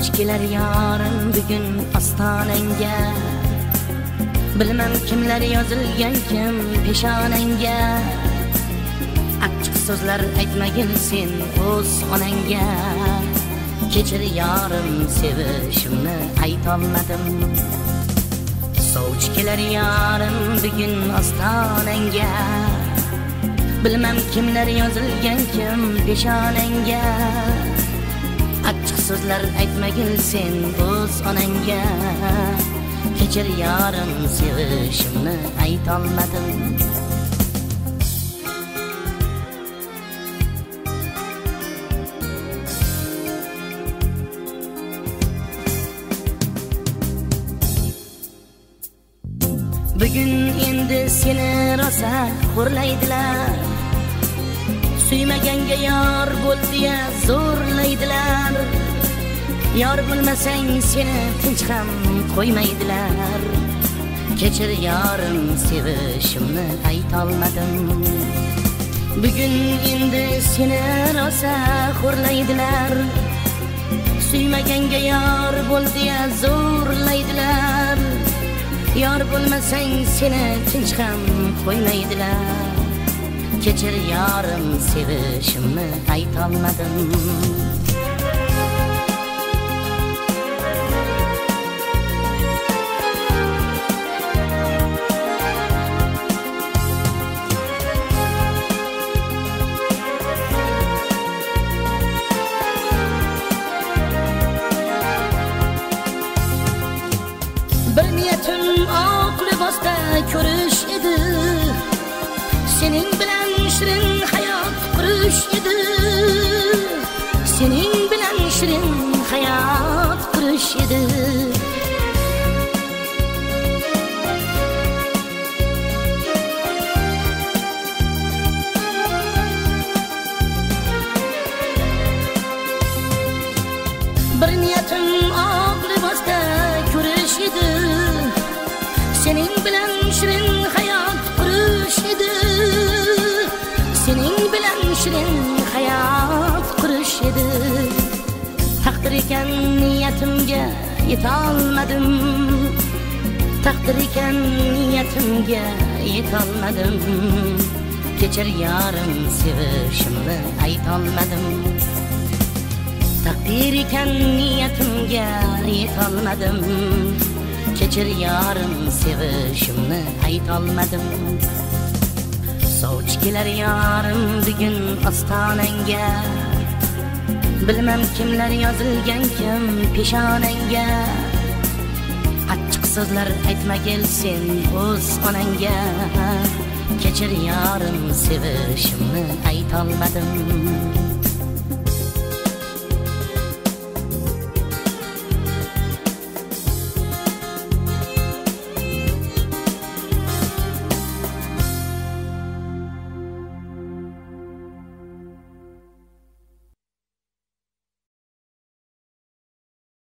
Sovchi kelar yorim bugun ostonangga. Bilmem kimlar yozilgan kim peshonangga. Achchiq so'zlar aytmagin sen o'z onangga. Kechir yorim sevishimni aytolmadim. Sovchi kelar yorim bugun ostonangga. Bilmem kimlar yozilgan kim peshonangga. Achchiq so'zlar aytmagin sen o'z onangga. Kechir yorim sevishimni aytolmadim. Bugun endi seni rosa xo'rlaydilar. Suymaganga yor bo'l deya zo'rlaydilar. Yor bo'lmasang seni tinch ham qo'ymaydilar. Kechir yorim sevishimni aytolmadim. Bugun endi seni rosa xo'rlaydilar. Suymaganga yor bo'l deya zo'rlaydilar. Yor bo'lmasang seni tinch ham qo'ymaydilar. Kechir yorim sevishimni aytolmadim. Bir niyatim oq libosda ko'rish edi. Sening bilan shirin hayot qurish edi. Sening bilan shirin hayot qurish edi. Bir niyatim oq libosda ko'rish edi. Sening bilan shirin hayot qurish edi. Sening bilan shirin hayot qurish edi. Taqdir ekan niyatimga yetolmadim. Taqdir ekan niyatimga yetolmadim. Kechir yorim sevishimni aytolmadim. Taqdir ekan niyatimga yetolmadim. Kechir yorim sevishimni aytolmadim. Sovchi kelar yorim bugun ostonangga. Bilmem kimlar yozilgan kim peshonangga. Achchiq so'zlar aytmagil sen o'z onangga. Kechir yorim sevishimni aytolmadim.